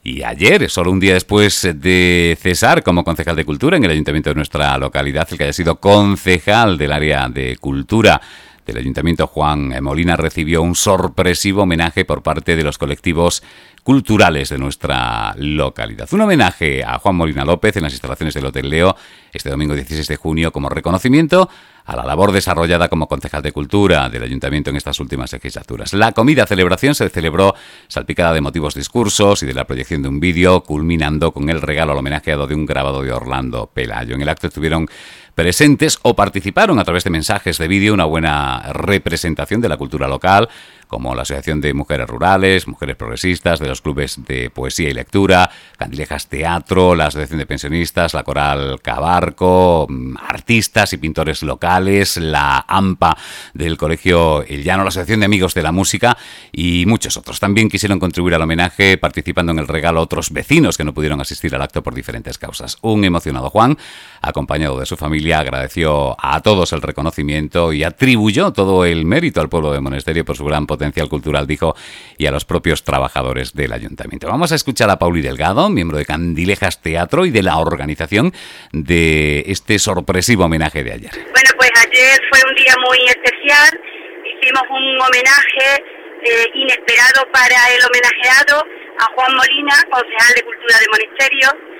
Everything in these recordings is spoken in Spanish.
Y ayer, solo un día después de cesar como concejal de Cultura en el Ayuntamiento de nuestra localidad, el que haya sido concejal del área de Cultura del Ayuntamiento, Juan Molina, recibió un sorpresivo homenaje por parte de los colectivos culturales de nuestra localidad. Un homenaje a Juan Molina López en las instalaciones del Hotel Leo este domingo 16 de junio como reconocimiento a la labor desarrollada como concejal de Cultura del Ayuntamiento en estas últimas legislaturas. La comida celebración se celebró salpicada de emotivos discursos y de la proyección de un vídeo, culminando con el regalo al homenajeado de un grabado de Orlando Pelayo. En el acto estuvieron presentes o participaron a través de mensajes de vídeo una buena representación de la cultura local, como la Asociación de Mujeres Rurales, Mujeres Progresistas, de los clubes de poesía y lectura, Candilejas Teatro, la Asociación de Pensionistas, la Coral Cabarco, artistas y pintores locales, la AMPA del Colegio El Llano, la Asociación de Amigos de la Música y muchos otros. También quisieron contribuir al homenaje participando en el regalo otros vecinos que no pudieron asistir al acto por diferentes causas. Un emocionado Juan, acompañado de su familia, agradeció a todos el reconocimiento y atribuyó todo el mérito al pueblo de Monesterio por su gran potencial cultural, dijo, y a los propios trabajadores del ayuntamiento. Vamos a escuchar a Pauli Delgado, miembro de Candilejas Teatro y de la organización de este sorpresivo homenaje de ayer. Bueno, pues ayer fue un día muy especial, hicimos un homenaje inesperado para el homenajeado a Juan Molina, concejal de Cultura de Monesterio.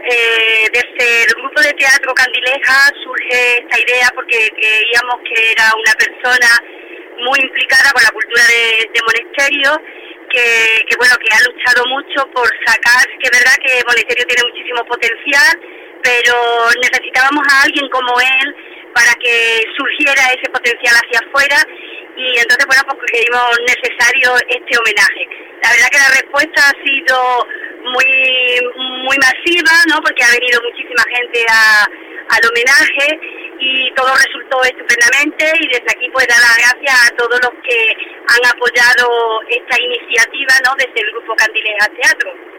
Desde el grupo de teatro Candilejas surge esta idea porque creíamos que era una persona muy implicada con la cultura de Monesterio, que ha luchado mucho por sacar, que es verdad que Monesterio tiene muchísimo potencial, pero necesitábamos a alguien como él para que surgiera ese potencial hacia afuera, y entonces pues creímos necesario este homenaje. La verdad que la respuesta ha sido muy masiva, ¿no? Porque ha venido muchísima gente al homenaje y todo resultó estupendamente, y desde aquí pues dar las gracias a todos los que han apoyado esta iniciativa, ¿no? Desde el grupo Candilejas Teatro.